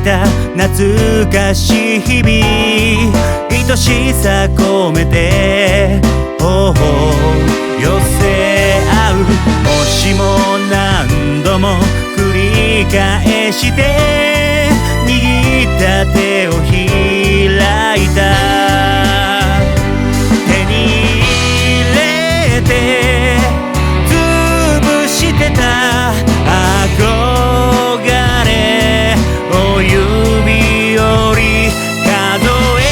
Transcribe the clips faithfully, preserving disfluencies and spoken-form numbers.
た懐かしい日々、愛しさ込めて頬を寄せ合う。もしも何度も繰り返して握った手を開いた。手に入れて潰してた憧れを指折り数え、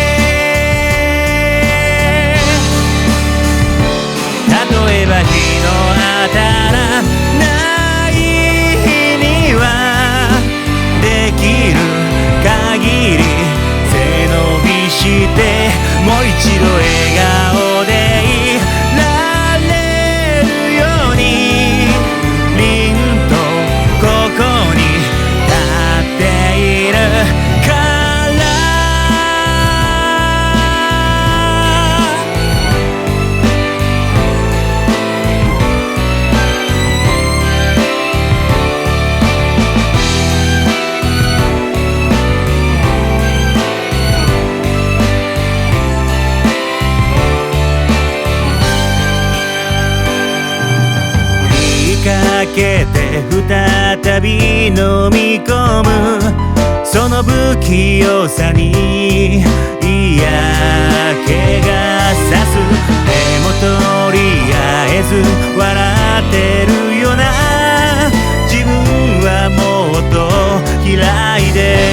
例えば日の当たらない日にはできる限り背伸びしてもう一度笑顔でいられるように、凛とここに立っているから。かけて再び飲み込むその不器用さに嫌気がさす。でもとりあえず笑ってるよな、自分はもっと開いて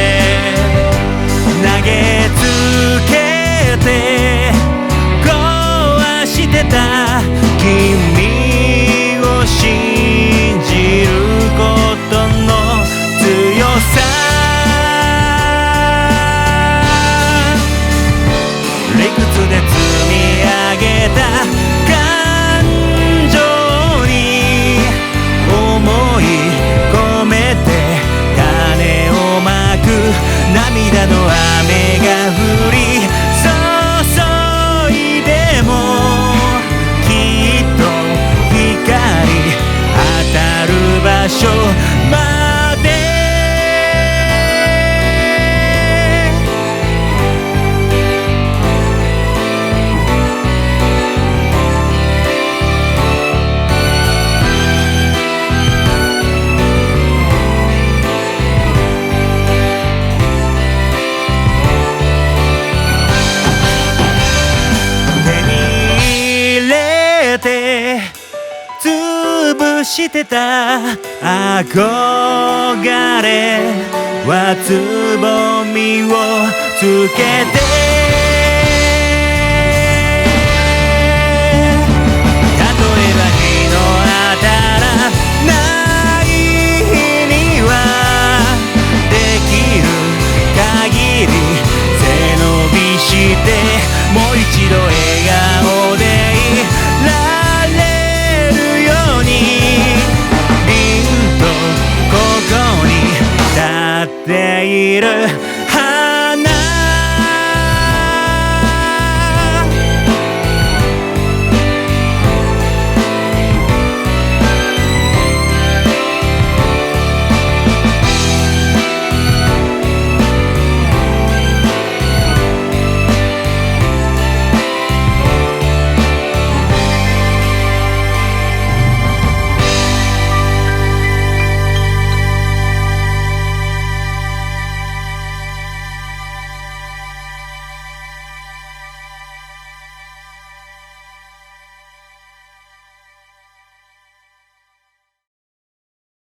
投げつけて壊してた君信じることの強さ、理屈で積み上げた感情に思い込めて種をまく。涙の雨が降り注いでもきっと光当たる場所まで。手に入れて潰してた憧れはつぼみをつけて